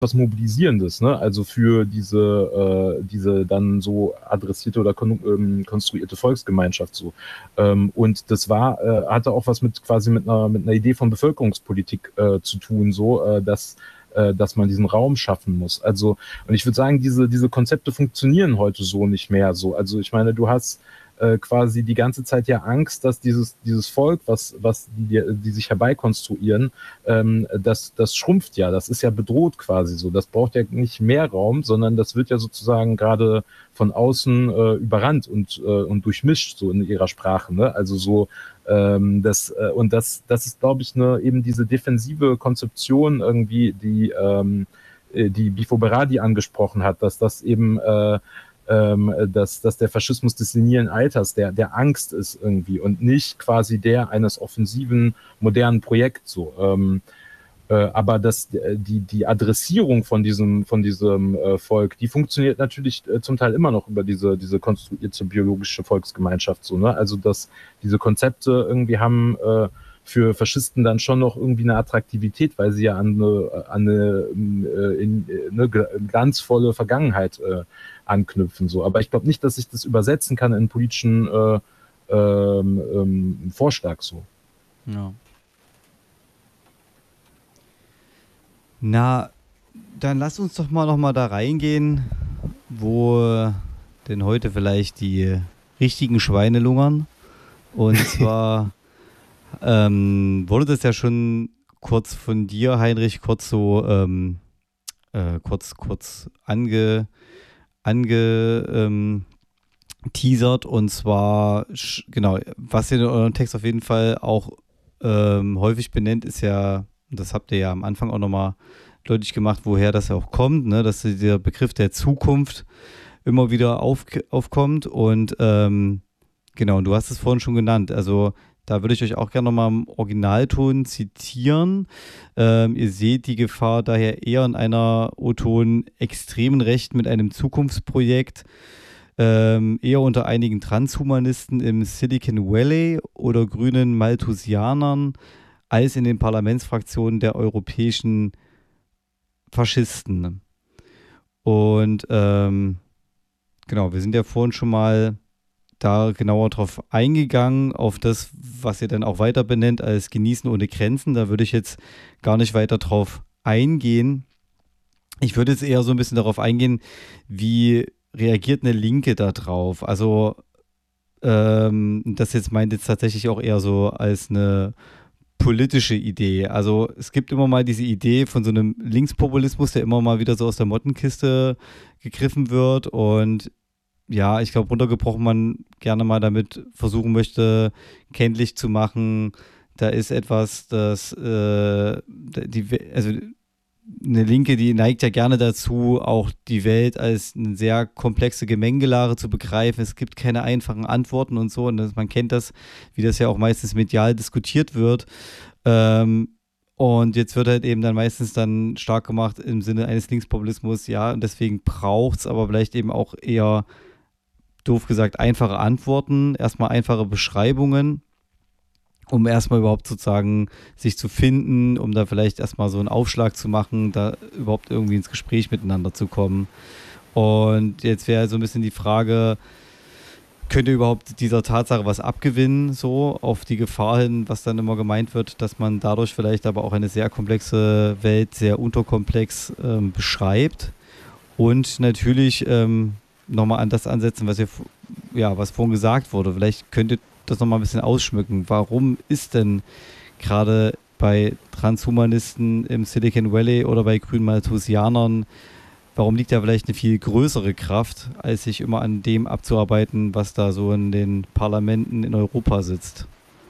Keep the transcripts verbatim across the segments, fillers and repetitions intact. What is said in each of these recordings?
was Mobilisierendes, ne? Also für diese, äh, diese dann so adressierte oder kon ähm, konstruierte Volksgemeinschaft so. Ähm, und das war, äh, hatte auch was mit quasi mit einer, mit einer Idee von Bevölkerungspolitik äh, zu tun, so, äh, dass, äh, dass man diesen Raum schaffen muss. Also, und ich würde sagen, diese, diese Konzepte funktionieren heute so nicht mehr so. Also ich meine, du hast äh, quasi die ganze Zeit ja Angst, dass dieses, dieses Volk, was, was die, die sich herbeikonstruieren, ähm, das, das schrumpft ja, das ist ja bedroht quasi so. Das braucht ja nicht mehr Raum, sondern das wird ja sozusagen gerade von außen äh, überrannt und, äh, und durchmischt so in ihrer Sprache. Ne? Also so ähm, das äh, und das, das ist, glaube ich, ne, eben diese defensive Konzeption irgendwie, die ähm, äh, die Bifo Berardi angesprochen hat, dass das eben äh, ähm, dass, dass der Faschismus des senilen Alters, der, der Angst ist irgendwie und nicht quasi der eines offensiven, modernen Projekts so. Ähm, äh, aber das, die, die Adressierung von diesem, von diesem äh, Volk, die funktioniert natürlich äh, zum Teil immer noch über diese, diese konstruierte biologische Volksgemeinschaft so, ne? Also, dass diese Konzepte irgendwie haben äh, für Faschisten dann schon noch irgendwie eine Attraktivität, weil sie ja an eine, an eine, äh, in, eine glanzvolle Vergangenheit äh, anknüpfen. So. Aber ich glaube nicht, dass ich das übersetzen kann in einen politischen äh, ähm, ähm, Vorschlag. So. Ja. Na, dann lass uns doch mal noch mal da reingehen, wo denn heute vielleicht die richtigen Schweine lungern. Und zwar ähm, wurde das ja schon kurz von dir, Heinrich, kurz so ähm, äh, kurz, kurz ange, ange ähm, teasert. Und zwar, genau, was ihr in eurem Text auf jeden Fall auch ähm, häufig benennt, ist ja, das habt ihr ja am Anfang auch nochmal deutlich gemacht, woher das auch kommt, ne? Dass der Begriff der Zukunft immer wieder auf, aufkommt. Und ähm, genau, du hast es vorhin schon genannt. Also da würde ich euch auch gerne nochmal im Originalton zitieren. Ähm, ihr seht die Gefahr daher eher in einer O-Ton extremen Rechten mit einem Zukunftsprojekt, ähm, eher unter einigen Transhumanisten im Silicon Valley oder grünen Malthusianern, als in den Parlamentsfraktionen der europäischen Faschisten. Und ähm, genau, wir sind ja vorhin schon mal da genauer drauf eingegangen, auf das, was ihr dann auch weiter benennt als Genießen ohne Grenzen. Da würde ich jetzt gar nicht weiter drauf eingehen. Ich würde jetzt eher so ein bisschen darauf eingehen, wie reagiert eine Linke da drauf? Also ähm, das jetzt meint jetzt tatsächlich auch eher so als eine politische Idee. Also es gibt immer mal diese Idee von so einem Linkspopulismus, der immer mal wieder so aus der Mottenkiste gegriffen wird und ja, ich glaube, runtergebrochen man gerne mal damit versuchen möchte, kenntlich zu machen, da ist etwas, das, äh, die, also eine Linke, die neigt ja gerne dazu, auch die Welt als eine sehr komplexe Gemengelage zu begreifen. Es gibt keine einfachen Antworten und so. Und das, man kennt das, wie das ja auch meistens medial diskutiert wird. Ähm, und jetzt wird halt eben dann meistens dann stark gemacht im Sinne eines Linkspopulismus, ja, und deswegen braucht es aber vielleicht eben auch eher, doof gesagt, einfache Antworten, erstmal einfache Beschreibungen, um erstmal überhaupt sozusagen sich zu finden, um da vielleicht erstmal so einen Aufschlag zu machen, da überhaupt irgendwie ins Gespräch miteinander zu kommen. Und jetzt wäre so ein bisschen die Frage, könnt ihr überhaupt dieser Tatsache was abgewinnen, so auf die Gefahr hin, was dann immer gemeint wird, dass man dadurch vielleicht aber auch eine sehr komplexe Welt sehr unterkomplex ähm, beschreibt und natürlich ähm, nochmal an das ansetzen, was ihr, ja, was vorhin gesagt wurde. Vielleicht könnt ihr das nochmal ein bisschen ausschmücken. Warum ist denn gerade bei Transhumanisten im Silicon Valley oder bei grünen Malthusianern, warum liegt da vielleicht eine viel größere Kraft, als sich immer an dem abzuarbeiten, was da so in den Parlamenten in Europa sitzt?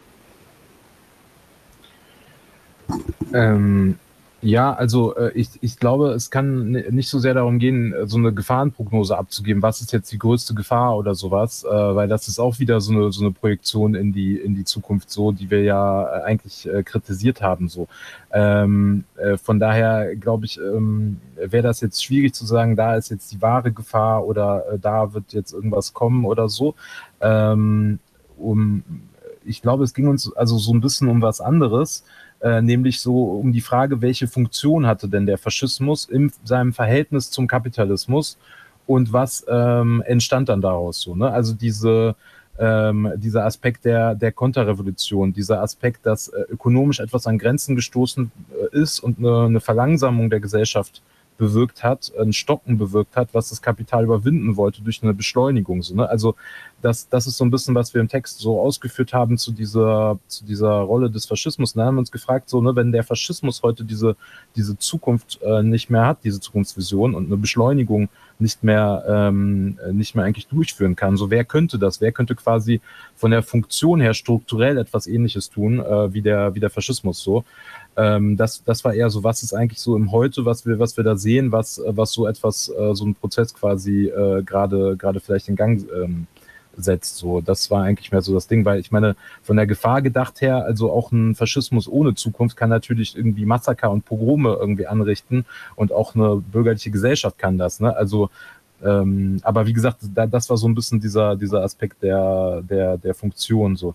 Ähm, ja, also äh, ich, ich glaube, es kann n- nicht so sehr darum gehen, äh, so eine Gefahrenprognose abzugeben, was ist jetzt die größte Gefahr oder sowas, äh, weil das ist auch wieder so eine, so eine Projektion in die, in die Zukunft so, die wir ja äh, eigentlich äh, kritisiert haben. So. Ähm, äh, von daher glaube ich, ähm, wäre das jetzt schwierig zu sagen, da ist jetzt die wahre Gefahr oder äh, da wird jetzt irgendwas kommen oder so. Ähm, um, ich glaube, es ging uns also so ein bisschen um was anderes. äh, nämlich so um die Frage, welche Funktion hatte denn der Faschismus in seinem Verhältnis zum Kapitalismus und was ähm, entstand dann daraus so, ne? Also diese ähm, dieser Aspekt der, der Konterrevolution, dieser Aspekt, dass äh, ökonomisch etwas an Grenzen gestoßen äh, ist und eine, eine Verlangsamung der Gesellschaft bewirkt hat, ein Stocken bewirkt hat, was das Kapital überwinden wollte durch eine Beschleunigung. So, ne? Also das, das ist so ein bisschen, was wir im Text so ausgeführt haben zu dieser, zu dieser Rolle des Faschismus. Da haben wir uns gefragt, so, ne, wenn der Faschismus heute diese, diese Zukunft äh, nicht mehr hat, diese Zukunftsvision und eine Beschleunigung nicht mehr, ähm, nicht mehr eigentlich durchführen kann, so wer könnte das? Wer könnte quasi von der Funktion her strukturell etwas Ähnliches tun äh, wie der, wie der Faschismus so? Ähm, das, das war eher so, was ist eigentlich so im Heute, was wir, was wir da sehen, was, was so etwas, äh, so ein Prozess quasi äh, gerade, gerade vielleicht in Gang ähm, setzt. So, das war eigentlich mehr so das Ding, weil ich meine, von der Gefahr gedacht her, also auch ein Faschismus ohne Zukunft kann natürlich irgendwie Massaker und Pogrome irgendwie anrichten und auch eine bürgerliche Gesellschaft kann das, ne? Also ähm, aber wie gesagt, da, das war so ein bisschen dieser, dieser Aspekt der, der, der Funktion so.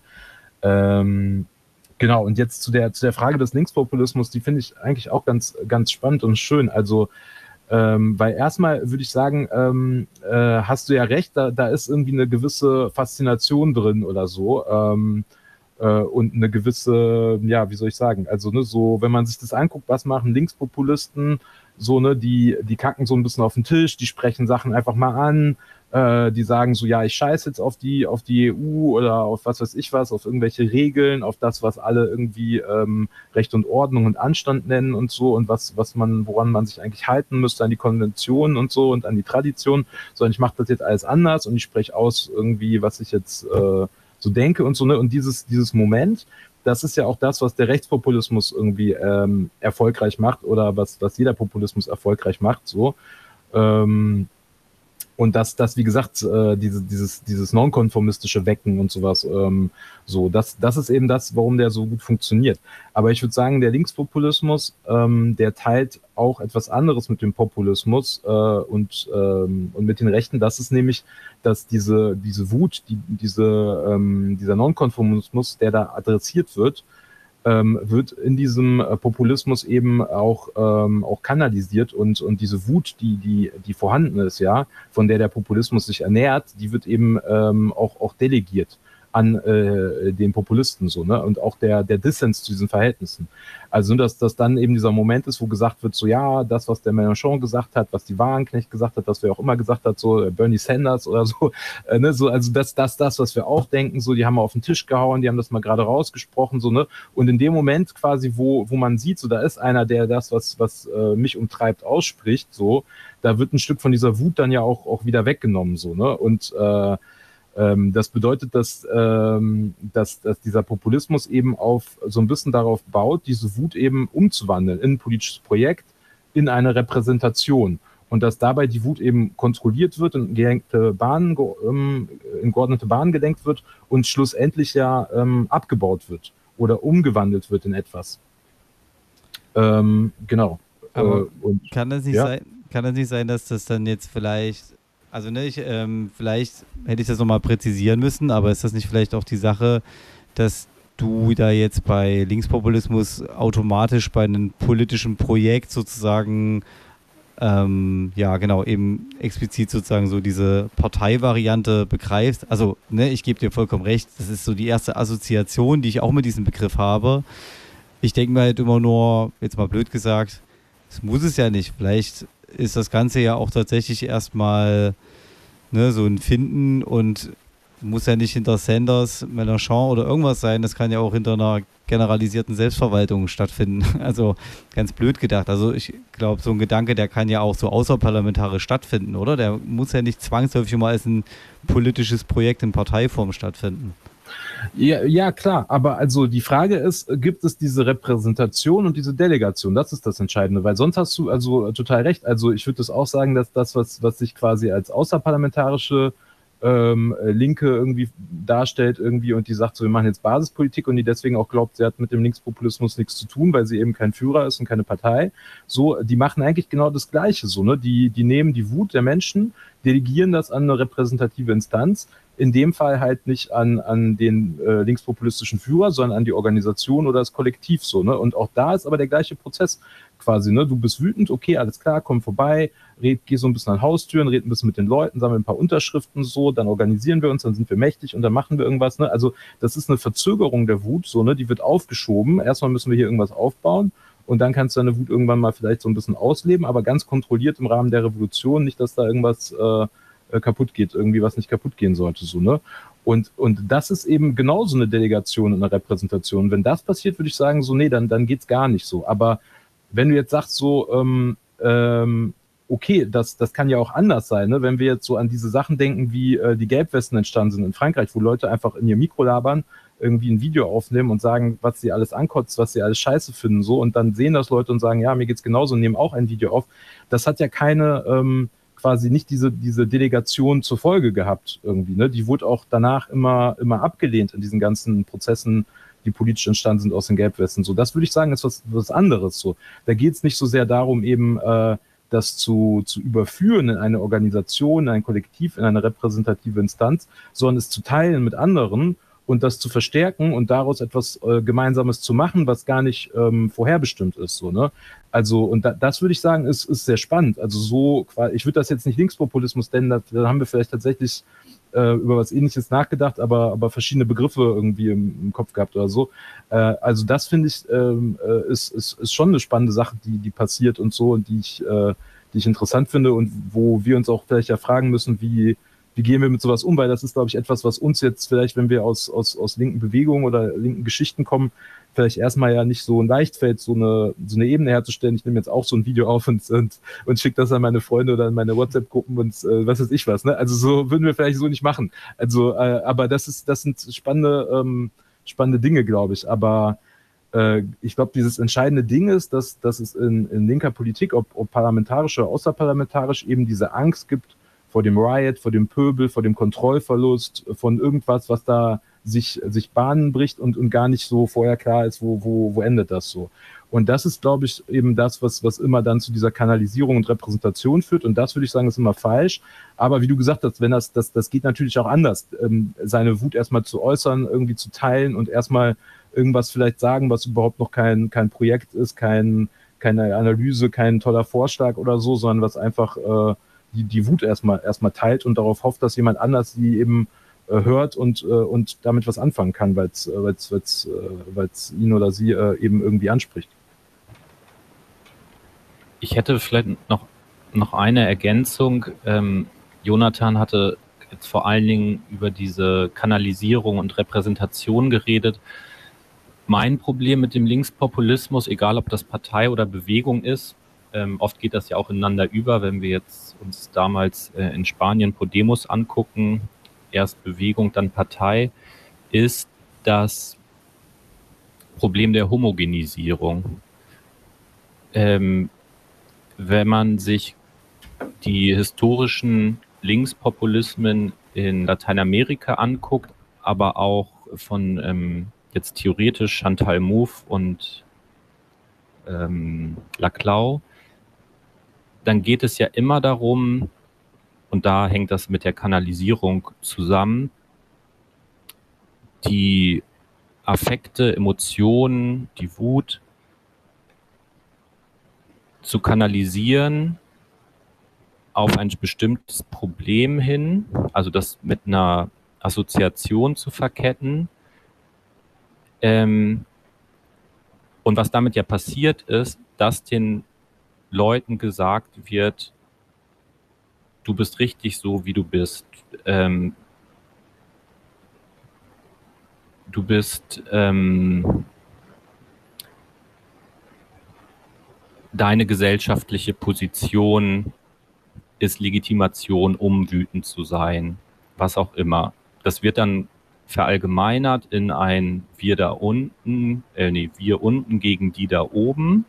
Ähm, Genau, und jetzt zu der, zu der Frage des Linkspopulismus, die finde ich eigentlich auch ganz, ganz spannend und schön. Also, ähm, weil erstmal würde ich sagen, ähm, äh, hast du ja recht, da, da ist irgendwie eine gewisse Faszination drin oder so. Ähm, äh, und eine gewisse, ja, wie soll ich sagen, also ne, so, wenn man sich das anguckt, was machen Linkspopulisten, so, ne, die, die kacken so ein bisschen auf den Tisch, die sprechen Sachen einfach mal an, äh, die sagen so, ja, ich scheiße jetzt auf die, auf die E U oder auf was weiß ich was, auf irgendwelche Regeln, auf das, was alle irgendwie ähm, Recht und Ordnung und Anstand nennen und so und was, was man, woran man sich eigentlich halten müsste, an die Konventionen und so und an die Tradition, sondern ich mache das jetzt alles anders und ich spreche aus irgendwie, was ich jetzt äh, so denke und so, ne? Und dieses, dieses Moment, das ist ja auch das, was der Rechtspopulismus irgendwie ähm, erfolgreich macht oder was, was jeder Populismus erfolgreich macht, so. Ähm, und das, das wie gesagt, äh, diese, dieses, dieses nonkonformistische Wecken und sowas, ähm, so, das, das ist eben das, warum der so gut funktioniert. Aber ich würde sagen, der Linkspopulismus, ähm, der teilt auch etwas anderes mit dem Populismus äh, und, ähm, und mit den Rechten. Das ist nämlich, dass diese, diese Wut, die, diese, ähm, dieser Nonkonformismus, der da adressiert wird, ähm, wird in diesem äh, Populismus eben auch, ähm, auch kanalisiert und, und diese Wut, die, die, die vorhanden ist, ja, von der der Populismus sich ernährt, die wird eben ähm, auch, auch delegiert an äh, den Populisten so, ne? Und auch der, der Dissens zu diesen Verhältnissen. Also, dass das dann eben dieser Moment ist, wo gesagt wird, so ja, das, was der Mélenchon gesagt hat, was die Wagenknecht gesagt hat, was wer auch immer gesagt hat, so Bernie Sanders oder so, äh, ne, so, also das, das, das, was wir auch denken, so, die haben auf den Tisch gehauen, die haben das mal gerade rausgesprochen, so, ne? Und in dem Moment quasi, wo, wo man sieht, so, da ist einer, der das, was, was äh, mich umtreibt, ausspricht, so, da wird ein Stück von dieser Wut dann ja auch, auch wieder weggenommen, so, ne? Und äh, das bedeutet, dass, ähm, dass, dass dieser Populismus eben auf so ein bisschen darauf baut, diese Wut eben umzuwandeln in ein politisches Projekt, in eine Repräsentation. Und dass dabei die Wut eben kontrolliert wird, in gelenkte Bahnen, ähm, in geordnete Bahnen gelenkt wird und schlussendlich ja ähm, abgebaut wird oder umgewandelt wird in etwas. Ähm, genau. Aber äh, und, kann das nicht ja? sein, kann das nicht sein, dass das dann jetzt vielleicht, also ne, ich, ähm, vielleicht hätte ich das nochmal präzisieren müssen, aber ist das nicht vielleicht auch die Sache, dass du da jetzt bei Linkspopulismus automatisch bei einem politischen Projekt sozusagen, ähm, ja genau, eben explizit sozusagen so diese Parteivariante begreifst? Also, ne, ich gebe dir vollkommen recht, das ist so die erste Assoziation, die ich auch mit diesem Begriff habe. Ich denke mir halt immer nur, jetzt mal blöd gesagt, das muss es ja nicht. Vielleicht ist das Ganze ja auch tatsächlich erstmal ne, so ein Finden und muss ja nicht hinter Sanders, Mélenchon oder irgendwas sein. Das kann ja auch hinter einer generalisierten Selbstverwaltung stattfinden. Also ganz blöd gedacht. Also ich glaube, so ein Gedanke, der kann ja auch so außerparlamentarisch stattfinden, oder? Der muss ja nicht zwangsläufig mal als ein politisches Projekt in Parteiform stattfinden. Ja, ja, klar, aber also die Frage ist, gibt es diese Repräsentation und diese Delegation? Das ist das Entscheidende, weil sonst hast du also total recht. Also ich würde das auch sagen, dass das, was, was sich quasi als außerparlamentarische ähm, Linke irgendwie darstellt irgendwie und die sagt so, wir machen jetzt Basispolitik und die deswegen auch glaubt, sie hat mit dem Linkspopulismus nichts zu tun, weil sie eben kein Führer ist und keine Partei. So, die machen eigentlich genau das Gleiche so, ne? Die, die nehmen die Wut der Menschen, delegieren das an eine repräsentative Instanz, in dem Fall halt nicht an, an den äh, linkspopulistischen Führer, sondern an die Organisation oder das Kollektiv so, ne? Und auch da ist aber der gleiche Prozess quasi, ne? Du bist wütend, okay, alles klar, komm vorbei, red, geh so ein bisschen an Haustüren, red ein bisschen mit den Leuten, sammeln ein paar Unterschriften so, dann organisieren wir uns, dann sind wir mächtig und dann machen wir irgendwas, ne? Also das ist eine Verzögerung der Wut, so, ne? Die wird aufgeschoben. Erstmal müssen wir hier irgendwas aufbauen. Und dann kannst du deine Wut irgendwann mal vielleicht so ein bisschen ausleben, aber ganz kontrolliert im Rahmen der Revolution, nicht, dass da irgendwas äh, kaputt geht, irgendwie was nicht kaputt gehen sollte, so, ne? Und, und das ist eben genauso eine Delegation und eine Repräsentation. Wenn das passiert, würde ich sagen, so, nee, dann, dann geht's gar nicht so. Aber wenn du jetzt sagst, so, ähm, ähm, okay, das, das kann ja auch anders sein, ne? Wenn wir jetzt so an diese Sachen denken, wie äh, die Gelbwesten entstanden sind in Frankreich, wo Leute einfach in ihr Mikro labern, irgendwie ein Video aufnehmen und sagen, was sie alles ankotzt, was sie alles scheiße finden, so, und dann sehen das Leute und sagen, ja, mir geht's genauso und nehmen auch ein Video auf. Das hat ja keine, ähm, quasi nicht diese, diese Delegation zur Folge gehabt irgendwie, ne? Die wurde auch danach immer, immer abgelehnt in diesen ganzen Prozessen, die politisch entstanden sind aus den Gelbwesten. So, das würde ich sagen, ist was, was anderes, so. Da geht's nicht so sehr darum, eben, äh, das zu, zu überführen in eine Organisation, in ein Kollektiv, in eine repräsentative Instanz, sondern es zu teilen mit anderen und das zu verstärken und daraus etwas äh, Gemeinsames zu machen, was gar nicht ähm, vorherbestimmt ist. So, ne? Also, und da, das würde ich sagen, ist, ist sehr spannend. Also so, ich würde das jetzt nicht Linkspopulismus nennen, da, da haben wir vielleicht tatsächlich äh, über was Ähnliches nachgedacht, aber, aber verschiedene Begriffe irgendwie im, im Kopf gehabt oder so. Äh, also das finde ich, ähm, äh, ist, ist, ist schon eine spannende Sache, die, die passiert und so, und die ich, äh, die ich interessant finde und wo wir uns auch vielleicht ja fragen müssen, wie Wie gehen wir mit sowas um? Weil das ist, glaube ich, etwas, was uns jetzt vielleicht, wenn wir aus, aus, aus linken Bewegungen oder linken Geschichten kommen, vielleicht erstmal ja nicht so leicht fällt, so eine, so eine Ebene herzustellen. Ich nehme jetzt auch so ein Video auf und, und, und schicke das an meine Freunde oder an meine WhatsApp-Gruppen und äh, was weiß ich was. Ne? Also so würden wir vielleicht so nicht machen. Also, äh, aber das ist, das sind spannende, ähm, spannende Dinge, glaube ich. Aber äh, ich glaube, dieses entscheidende Ding ist, dass, dass es in, in linker Politik, ob, ob parlamentarisch oder außerparlamentarisch, eben diese Angst gibt, vor dem Riot, vor dem Pöbel, vor dem Kontrollverlust, von irgendwas, was da sich, sich Bahnen bricht und, und gar nicht so vorher klar ist, wo, wo, wo endet das so. Und das ist, glaube ich, eben das, was, was immer dann zu dieser Kanalisierung und Repräsentation führt. Und das würde ich sagen, ist immer falsch. Aber wie du gesagt hast, wenn das, das, das geht natürlich auch anders, ähm, seine Wut erstmal zu äußern, irgendwie zu teilen und erstmal irgendwas vielleicht sagen, was überhaupt noch kein, kein Projekt ist, kein, keine Analyse, kein toller Vorschlag oder so, sondern was einfach, äh, die, die Wut erstmal erstmal teilt und darauf hofft, dass jemand anders die eben äh, hört und, äh, und damit was anfangen kann, weil es äh, weil's, weil's, äh, weil's ihn oder sie äh, eben irgendwie anspricht. Ich hätte vielleicht noch, noch eine Ergänzung. Ähm, Jonathan hatte jetzt vor allen Dingen über diese Kanalisierung und Repräsentation geredet. Mein Problem mit dem Linkspopulismus, egal ob das Partei oder Bewegung ist, Ähm, oft geht das ja auch ineinander über, wenn wir jetzt uns damals äh, in Spanien Podemos angucken, erst Bewegung, dann Partei, ist das Problem der Homogenisierung. Ähm, wenn man sich die historischen Linkspopulismen in Lateinamerika anguckt, aber auch von ähm, jetzt theoretisch Chantal Mouffe und ähm, Laclau, dann geht es ja immer darum, und da hängt das mit der Kanalisierung zusammen, die Affekte, Emotionen, die Wut zu kanalisieren auf ein bestimmtes Problem hin, also das mit einer Assoziation zu verketten. Ähm, und was damit ja passiert ist, dass den Leuten gesagt wird, du bist richtig so, wie du bist. Ähm, du bist ähm, deine gesellschaftliche Position ist Legitimation, um wütend zu sein, was auch immer. Das wird dann verallgemeinert in ein wir da unten, äh, nee, wir unten gegen die da oben.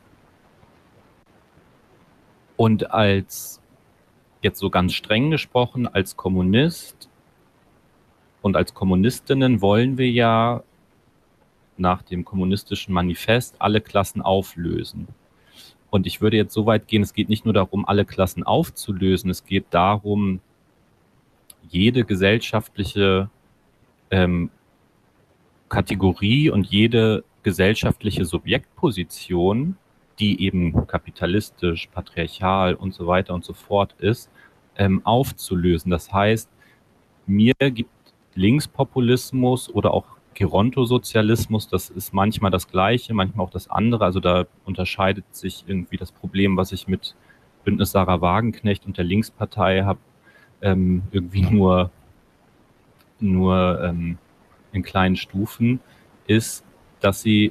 Und als, jetzt so ganz streng gesprochen, als Kommunist und als Kommunistinnen wollen wir ja nach dem kommunistischen Manifest alle Klassen auflösen. Und ich würde jetzt so weit gehen, es geht nicht nur darum, alle Klassen aufzulösen, es geht darum, jede gesellschaftliche ähm, Kategorie und jede gesellschaftliche Subjektposition, die eben kapitalistisch, patriarchal und so weiter und so fort ist, ähm, aufzulösen. Das heißt, mir gibt Linkspopulismus oder auch Gerontosozialismus, das ist manchmal das Gleiche, manchmal auch das andere. Also da unterscheidet sich irgendwie das Problem, was ich mit Bündnis Sarah Wagenknecht und der Linkspartei habe, ähm, irgendwie nur, nur ähm, in kleinen Stufen, ist, dass sie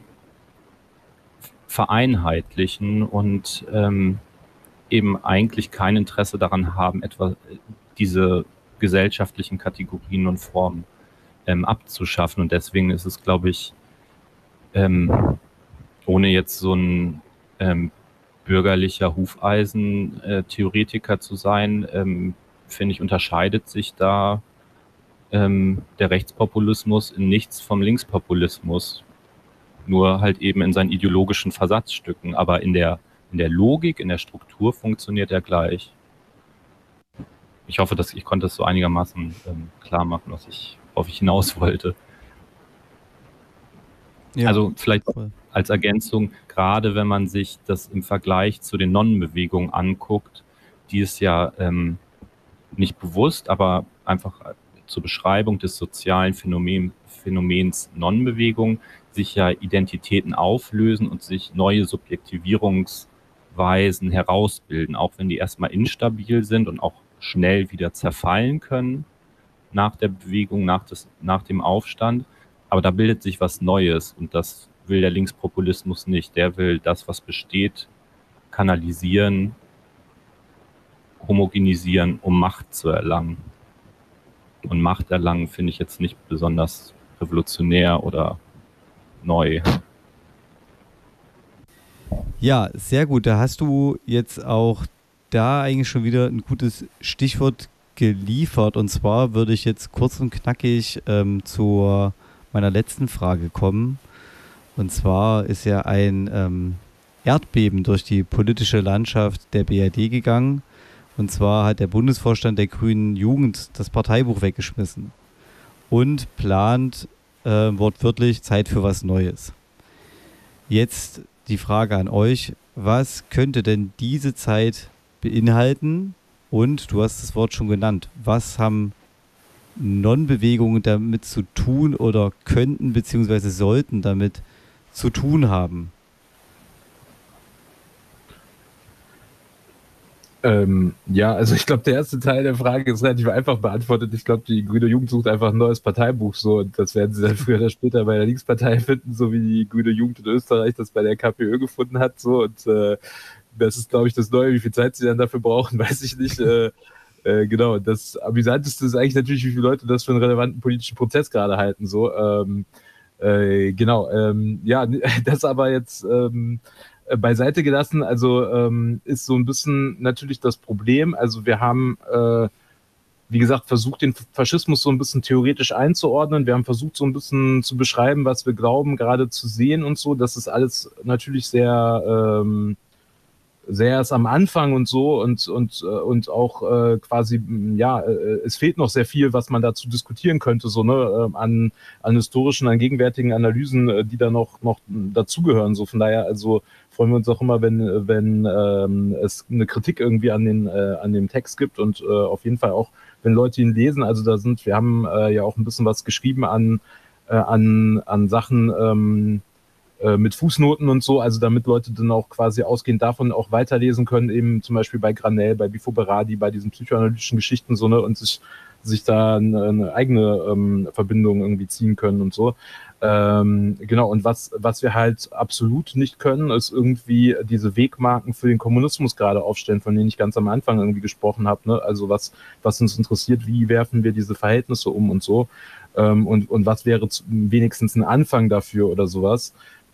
vereinheitlichen und ähm, eben eigentlich kein Interesse daran haben, etwa diese gesellschaftlichen Kategorien und Formen ähm, abzuschaffen. Und deswegen ist es, glaube ich, ähm, ohne jetzt so ein ähm, bürgerlicher Hufeisen-Theoretiker zu sein, ähm, finde ich, unterscheidet sich da ähm, der Rechtspopulismus in nichts vom Linkspopulismus. Nur halt eben in seinen ideologischen Versatzstücken. Aber in der, in der Logik, in der Struktur funktioniert er gleich. Ich hoffe, dass ich konnte es so einigermaßen ähm, klar machen, was ich, worauf ich hinaus wollte. Ja, also vielleicht voll. Als Ergänzung, gerade wenn man sich das im Vergleich zu den Nonnenbewegungen anguckt, die es ja ähm, nicht bewusst, aber einfach zur Beschreibung des sozialen Phänomen, Phänomens Nonnenbewegung sich ja Identitäten auflösen und sich neue Subjektivierungsweisen herausbilden, auch wenn die erstmal instabil sind und auch schnell wieder zerfallen können nach der Bewegung, nach, des, nach dem Aufstand. Aber da bildet sich was Neues und das will der Linkspopulismus nicht. Der will das, was besteht, kanalisieren, homogenisieren, um Macht zu erlangen. Und Macht erlangen finde ich jetzt nicht besonders revolutionär oder neu. Ja, sehr gut. Da hast du jetzt auch da eigentlich schon wieder ein gutes Stichwort geliefert. Und zwar würde ich jetzt kurz und knackig ähm, zu meiner letzten Frage kommen. Und zwar ist ja ein ähm, Erdbeben durch die politische Landschaft der B R D gegangen. Und zwar hat der Bundesvorstand der Grünen Jugend das Parteibuch weggeschmissen und plant äh, wortwörtlich Zeit für was Neues. Jetzt die Frage an euch, was könnte denn diese Zeit beinhalten? Und du hast das Wort schon genannt, was haben Non-Bewegungen damit zu tun oder könnten bzw. sollten damit zu tun haben? Ähm, ja, also ich glaube, der erste Teil der Frage ist relativ einfach beantwortet. Ich glaube, die Grüne Jugend sucht einfach ein neues Parteibuch so und das werden sie dann früher oder später bei der Linkspartei finden, so wie die Grüne Jugend in Österreich das bei der KPÖ gefunden hat. So und äh, das ist, glaube ich, das Neue. Wie viel Zeit sie dann dafür brauchen, weiß ich nicht. Äh, äh, genau, das Amüsanteste ist eigentlich natürlich, wie viele Leute das für einen relevanten politischen Prozess gerade halten. So, ähm, äh, genau, ähm, ja, das aber jetzt ähm, beiseite gelassen, also ähm, ist so ein bisschen natürlich das Problem. Also wir haben, äh, wie gesagt, versucht, den Faschismus so ein bisschen theoretisch einzuordnen. Wir haben versucht, so ein bisschen zu beschreiben, was wir glauben, gerade zu sehen und so. Das ist alles natürlich sehr, ähm, sehr erst am Anfang und so und, und, und auch äh, quasi, ja, äh, es fehlt noch sehr viel, was man dazu diskutieren könnte, so, ne, äh, an, an historischen, an gegenwärtigen Analysen, äh, die da noch, noch dazugehören. So, von daher, also freuen wir uns auch immer, wenn, wenn ähm, es eine Kritik irgendwie an, den, äh, an dem Text gibt und äh, auf jeden Fall auch, wenn Leute ihn lesen. Also da sind, wir haben äh, ja auch ein bisschen was geschrieben an, äh, an, an Sachen, ähm, mit Fußnoten und so, also damit Leute dann auch quasi ausgehend davon auch weiterlesen können, eben zum Beispiel bei Granell, bei Bifo Berardi, bei diesen psychoanalytischen Geschichten so, ne, und sich, sich da eine, eine eigene ähm, Verbindung irgendwie ziehen können und so. Ähm, genau, und was, was wir halt absolut nicht können, ist irgendwie diese Wegmarken für den Kommunismus gerade aufstellen, von denen ich ganz am Anfang irgendwie gesprochen habe, ne? Also was, was uns interessiert, wie werfen wir diese Verhältnisse um und so. Ähm, und, und was wäre zu, wenigstens ein Anfang dafür oder sowas.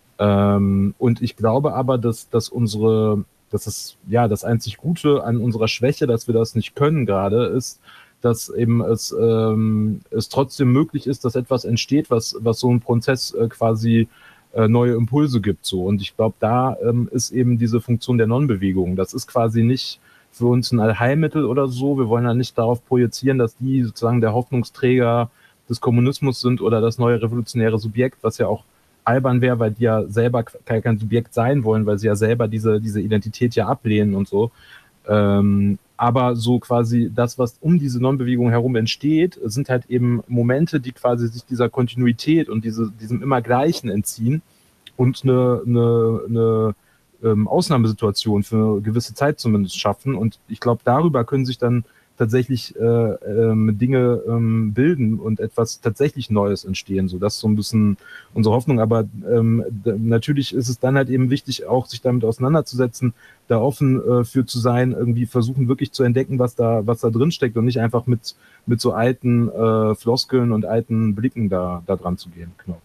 Ähm, und ich glaube aber, dass, dass unsere, dass es, ja, das einzig Gute an unserer Schwäche, dass wir das nicht können gerade, ist, dass eben es, ähm, es trotzdem möglich ist, dass etwas entsteht, was, was so ein Prozess äh, quasi äh, neue Impulse gibt, so. Und ich glaube, da ähm, ist eben diese Funktion der Non-Bewegung. Das ist quasi nicht für uns ein Allheilmittel oder so. Wir wollen ja nicht darauf projizieren, dass die sozusagen der Hoffnungsträger des Kommunismus sind oder das neue revolutionäre Subjekt, was ja auch albern wäre, weil die ja selber kein Subjekt sein wollen, weil sie ja selber diese, diese Identität ja ablehnen und so. Ähm, aber so quasi das, was um diese Non-Bewegung herum entsteht, sind halt eben Momente, die quasi sich dieser Kontinuität und diese, diesem Immergleichen entziehen und eine, eine, eine ähm, Ausnahmesituation für eine gewisse Zeit zumindest schaffen. Und ich glaube, darüber können sich dann tatsächlich äh, ähm, Dinge ähm, bilden und etwas tatsächlich Neues entstehen. So, das ist so ein bisschen unsere Hoffnung. Aber ähm, d- natürlich ist es dann halt eben wichtig, auch sich damit auseinanderzusetzen, da offen äh, für zu sein, irgendwie versuchen wirklich zu entdecken, was da, was da drin steckt und nicht einfach mit, mit so alten äh, Floskeln und alten Blicken da, da dran zu gehen. Genau.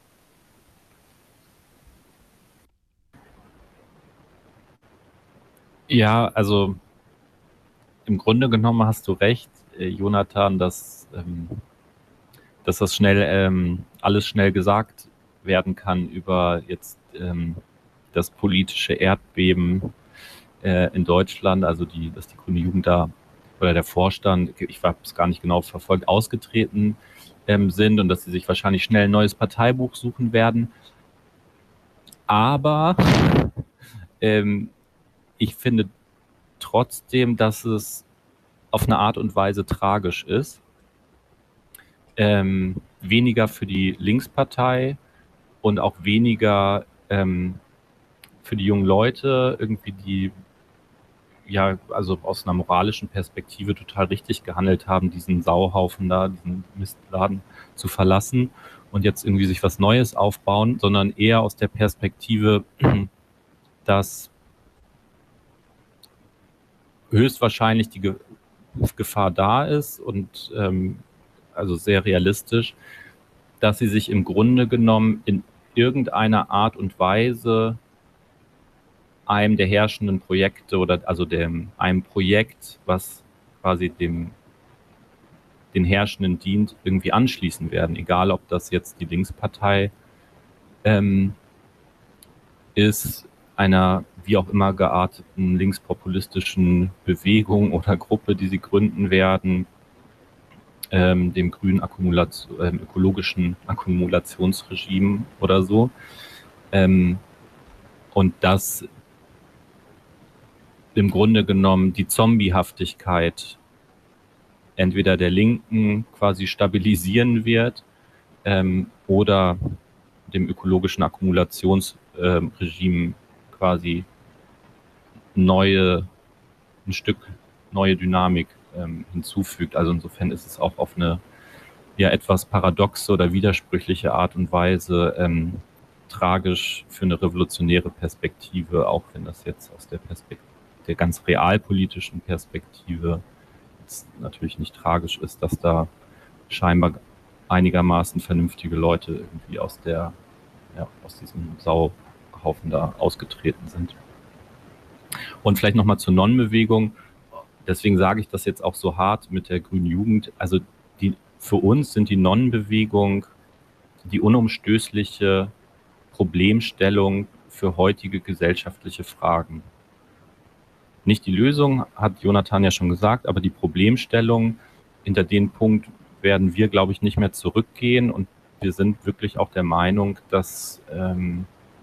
Ja, also im Grunde genommen hast du recht, äh, Jonathan, dass, ähm, dass das schnell ähm, alles schnell gesagt werden kann über jetzt ähm, das politische Erdbeben äh, in Deutschland, also die, dass die Grüne Jugend da oder der Vorstand, ich habe es gar nicht genau verfolgt, ausgetreten ähm, sind und dass sie sich wahrscheinlich schnell ein neues Parteibuch suchen werden. Aber ähm, ich finde trotzdem, dass es auf eine Art und Weise tragisch ist. Ähm, weniger für die Linkspartei und auch weniger ähm, für die jungen Leute, irgendwie die ja, also aus einer moralischen Perspektive total richtig gehandelt haben, diesen Sauhaufen da, diesen Mistladen zu verlassen und jetzt irgendwie sich was Neues aufbauen, sondern eher aus der Perspektive, dass höchstwahrscheinlich die Ge Gefahr da ist und ähm, also sehr realistisch, dass sie sich im Grunde genommen in irgendeiner Art und Weise einem der herrschenden Projekte oder also dem, einem Projekt, was quasi dem den Herrschenden dient, irgendwie anschließen werden. Egal, ob das jetzt die Linkspartei ähm, ist, einer wie auch immer gearteten linkspopulistischen Bewegung oder Gruppe, die sie gründen werden, ähm, dem grünen Akkumulation, äh, ökologischen Akkumulationsregime oder so. Ähm, und das im Grunde genommen die Zombiehaftigkeit entweder der Linken quasi stabilisieren wird ähm, oder dem ökologischen Akkumulationsregime ähm, quasi neue, ein Stück neue Dynamik ähm, hinzufügt. Also insofern ist es auch auf eine ja etwas paradoxe oder widersprüchliche Art und Weise ähm, tragisch für eine revolutionäre Perspektive, auch wenn das jetzt aus der Perspektive, der ganz realpolitischen Perspektive jetzt natürlich nicht tragisch ist, dass da scheinbar einigermaßen vernünftige Leute irgendwie aus der, ja, aus diesem Sauhaufen da ausgetreten sind. Und vielleicht nochmal zur Non-Bewegung. Deswegen sage ich das jetzt auch so hart mit der Grünen Jugend. Also die, für uns sind die Non-Bewegung die unumstößliche Problemstellung für heutige gesellschaftliche Fragen. Nicht die Lösung, hat Jonathan ja schon gesagt, aber die Problemstellung, hinter den Punkt werden wir, glaube ich, nicht mehr zurückgehen. Und wir sind wirklich auch der Meinung, dass, ähm,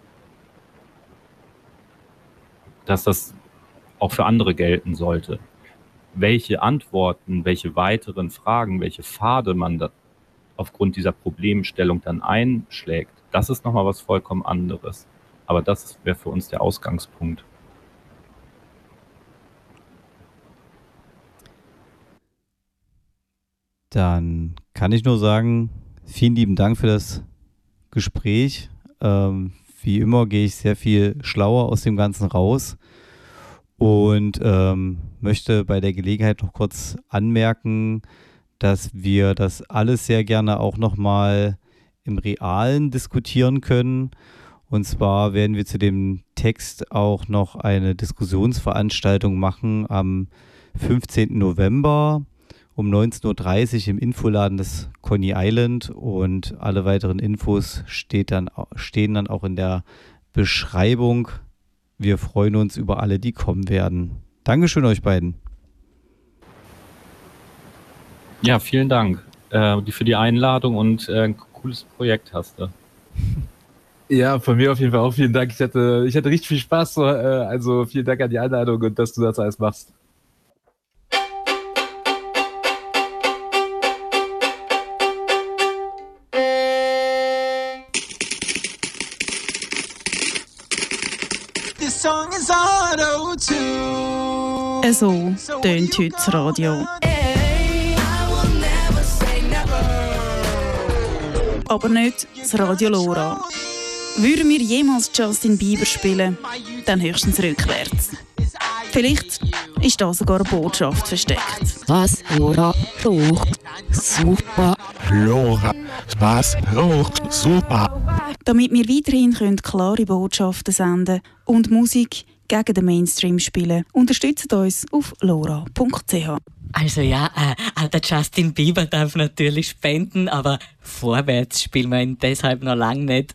dass das auch für andere gelten sollte. Welche Antworten, welche weiteren Fragen, welche Pfade man da aufgrund dieser Problemstellung dann einschlägt, das ist nochmal was vollkommen anderes. Aber das wäre für uns der Ausgangspunkt. Dann kann ich nur sagen, vielen lieben Dank für das Gespräch. Ähm, wie immer gehe ich sehr viel schlauer aus dem Ganzen raus und ähm, möchte bei der Gelegenheit noch kurz anmerken, dass wir das alles sehr gerne auch nochmal im Realen diskutieren können. Und zwar werden wir zu dem Text auch noch eine Diskussionsveranstaltung machen am fünfzehnten November um neunzehn Uhr dreißig im Infoladen des Coney Island, und alle weiteren Infos steht dann, stehen dann auch in der Beschreibung. Wir freuen uns über alle, die kommen werden. Dankeschön euch beiden. Ja, vielen Dank äh, für die Einladung und äh, ein cooles Projekt hast du. Ja, von mir auf jeden Fall auch vielen Dank. Ich hatte, ich hatte richtig viel Spaß. So, äh, also vielen Dank an die Einladung und dass du das alles machst. So tönt heute das Radio. Aber nicht das Radio Lora. Würden wir jemals Justin Bieber spielen, dann höchstens rückwärts. Vielleicht ist da sogar eine Botschaft versteckt. Was Lora hoch, super Lora, was hoch, super. Damit wir weiterhin können klare Botschaften senden und Musik gegen den Mainstream spielen, unterstützt uns auf lora punkt c h. Also ja, äh, der Justin Bieber darf natürlich spenden, aber vorwärts spielen wir ihn deshalb noch lange nicht.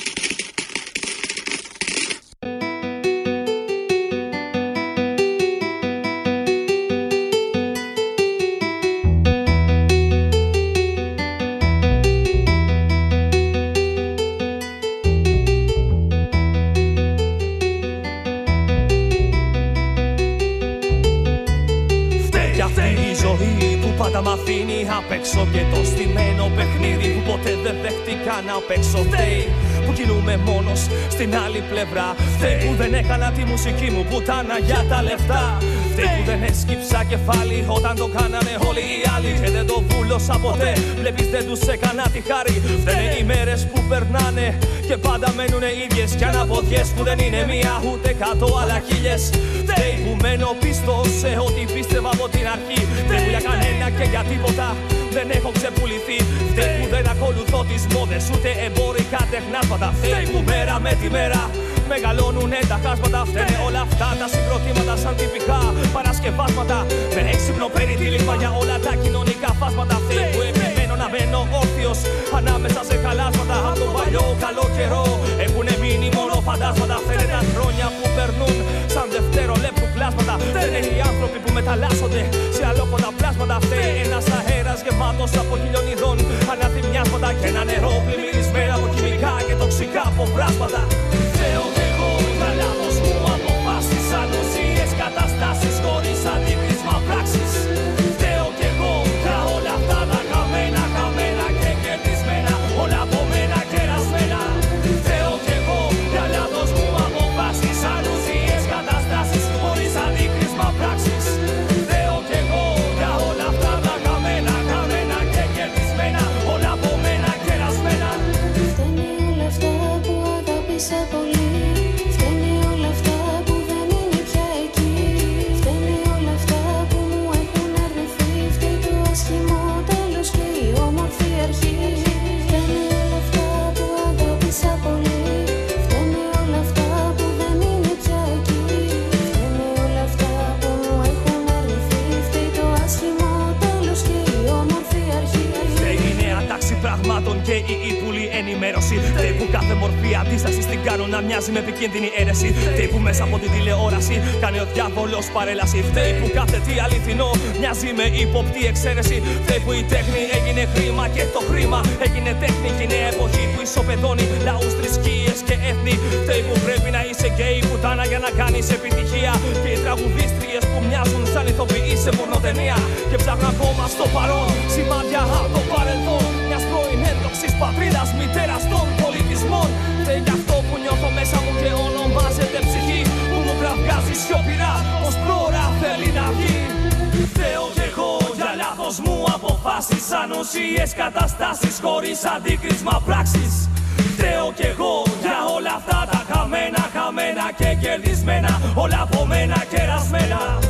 Απ' έξω και το στημένο παιχνίδι που ποτέ δεν δέχτηκα να παίξω. Φταίει που κινούμαι μόνος στην άλλη πλευρά. Φταίει που δεν έκανα τη μουσική μου πουτάνα για τα λεφτά. Φταίει που δεν έσκυψα κεφάλι όταν το κάνανε όλοι οι άλλοι και δεν το βούλωσα ποτέ. Βλέπεις δεν τους έκανα τη χάρη. Φταίνε οι μέρες που περνάνε και πάντα μένουνε ίδιες κι αναποδιές που δεν είναι μία ούτε κάτω αλλά χίλιες. Φταίει που μένω πίστος σε ό,τι πίστευα από την αρχή. Φταίει που για κανένα και για τίποτα δεν έχω ξεπουληθεί. Φταίει που δεν ακολουθώ τις μόδες ούτε εμπορικά τεχνάσματα. Φταίει που μέρα με τη μέρα μεγαλώνουνε τα χάσματα. Φταίνε όλα αυτά τα συγκροτήματα σαν τυπικά παρασκευάσματα. Με έξυπνο περιτύλιγμα για όλα τα κοινωνικά φάσματα. Φταίει που επιμένω να μένω όρθιος ανάμεσα σε χαλάσματα. Από τον παλιό καλό καιρό έχουνε μείνει μόνο φαντάσματα. Φταίνε τα χρόνια που περνούν σαν δευτερολέπτου κλάσματα. Φταίνε οι άνθρωποι που μεταλλάσσονται σε αλόκοτα πλάσματα. Φταίει ένας αέρας γεμάτος από χιλιονιδών αναθυμιάσματα. Και ένα νερό πλημμυρισμένο από χημικά και τοξικά αποβράσματα. Φταίω κι εγώ για λάθος μου αποφάσεις, ανοσίες, καταστάσεις χωρίς αντίκρισμα πράξεις. Φταίω κι εγώ για όλα αυτά τα χαμένα, χαμένα και κερδισμένα, όλα από μένα κερασμένα. Φταίω κι εγώ για λάθος μου αποφάσεις, ανοσίες, καταστάσεις χωρίς αντίκρισμα πράξεις. Φταίω κι εγώ για όλα αυτά τα χαμένα, χαμένα και κερδισμένα, όλα από μένα κερασμένα. Φταίνει όλα αυτά που αγάπησα πολύ. Φταίνει όλα αυτά που δεν είναι πια εκεί. Φταίνει όλα αυτά που μου έχουν αρνηθεί. Φταίει το άσχημο τέλος και η όμορφη αρχή. Φταίνει όλα αυτά που αγάπησα πολύ. Φταίνει όλα αυτά που δεν είναι πια εκεί. Φταίνει όλα αυτά που μου έχουν αρνηθεί. Φταίει το άσχημο τέλος και η όμορφη αρχή. Φταίει η νέα τάξη πραγμάτων και η ύπουλη ενημέρωση. Φταίει που κάθε μορφή αντίσταση την κάνουν να μοιάζει με επικίνδυνη αίρεση. Φταίει που μέσα από την τηλεόραση κάνει ο διάβολος παρέλαση. Φταίει που κάθε τι αληθινό μοιάζει με ύποπτη εξαίρεση. Φταίει που η τέχνη έγινε χρήμα και το χρήμα έγινε τέχνη. Και η νέα εποχή που ισοπεδώνει λαούς, θρησκείες και έθνη. Φταίει που πρέπει να είσαι γκέι πουτάνα για να κάνεις επιτυχία. Και οι τραγουδίστριες που μοιάζουν σαν ηθοποιοί σε πορνοτενία. Και ψάχνω ακόμα στο παρόν σημάδια από το παρελθόν μιας πρώην ένδοξης πατρίδας, μητέρας των πολιτισμών. Φταίει γι' αυτό που νιώθω μέσα μου και ονομάζεται ψυχή. Που μου κραυγάζει σιωπηρά πως πρόωρα θέλει να βγει. Φταίω κι εγώ για λάθος μου αποφάσεις, ανοσίες, καταστάσεις χωρίς αντίκρισμα πράξεις. Φταίω κι εγώ για όλα αυτά τα χαμένα, χαμένα και κερδισμένα, όλα από μένα κερασμένα.